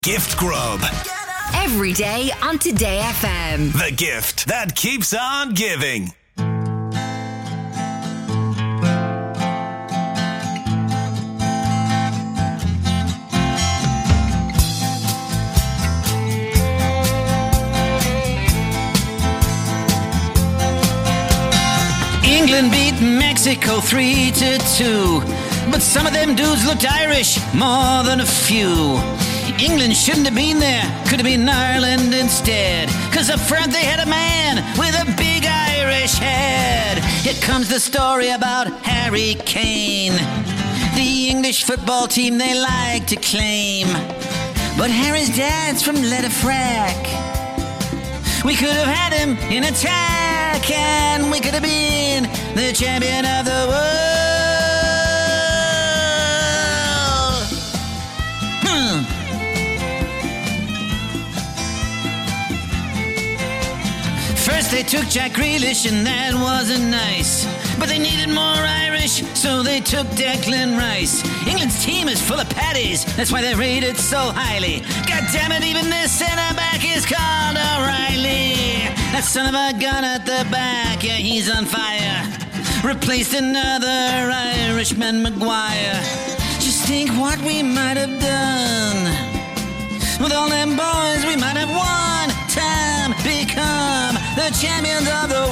Gift Grub. Every day on Today FM. The gift that keeps on giving. England beat Mexico 3-2, but some of them dudes looked Irish more than a few. England shouldn't have been there, could have been Ireland instead, 'cause up front they had a man with a big Irish head. Here comes the story about Harry Kane, the English football team they like to claim. But Harry's dad's from Letterfrack. We could have had him in attack, and we could have been the champion of the world. First they took Jack Grealish, and that wasn't nice. But they needed more Irish, so they took Declan Rice. England's team is full of paddies, that's why they're rated so highly. God damn it, even this centre-back is called O'Reilly. That son of a gun at the back, yeah, he's on fire. Replaced another Irishman, Maguire. Just think what we might have done. With all them boys, we might have one time become the champions of the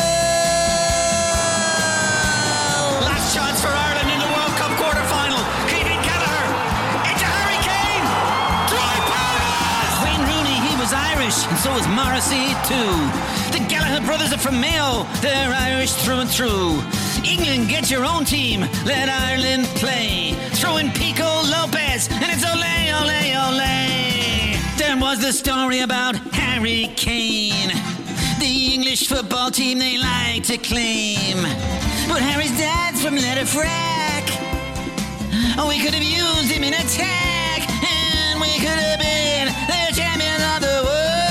world. Last chance for Ireland in the World Cup quarter-final. Keegan Gallagher into Harry Kane. Try Paris! Wayne Rooney, he was Irish, and so was Morrissey too. The Gallagher brothers are from Mayo, they're Irish through and through. England, get your own team, let Ireland play. Throw in Pico Lopez, and it's ole, ole, ole. There was the story about Harry Kane, the English football team they like to claim. But Harry's dad's from Letterfrack. Oh, we could have used him in attack, and we could have been the champion of the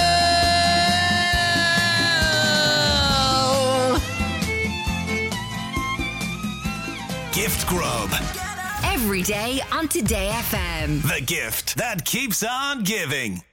world. Gift Grub. Every day on Today FM. The gift that keeps on giving.